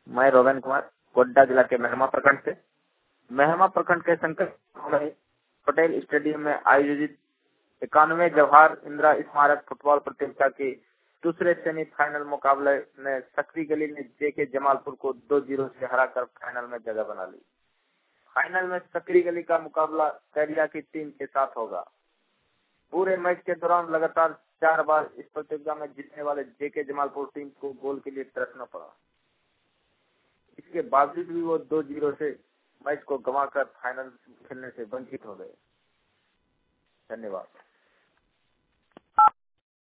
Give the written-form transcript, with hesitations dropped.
मैं रोहन कुमार, गोड्डा जिला के मेहमा प्रखंड से। मेहमा प्रखंड के संकट पटेल स्टेडियम में आयोजित 91 जवाहर इंदिरा स्मारक फुटबॉल प्रतियोगिता के दूसरे सेमीफाइनल मुकाबले में सकरी गली ने जेके जमालपुर को 2-0 से हराकर फाइनल में जगह बना ली। फाइनल में सकरी गली का मुकाबला कैरिया की टीम के साथ होगा। पूरे मैच के दौरान लगातार 4 बार इस प्रतियोगिता में जीतने वाले जेके जमालपुर टीम को गोल के लिए तरसना पड़ा। इसके बावजूद भी वो 2-0 से मैच को गंवाकर फाइनल खेलने से वंचित हो गए। धन्यवाद।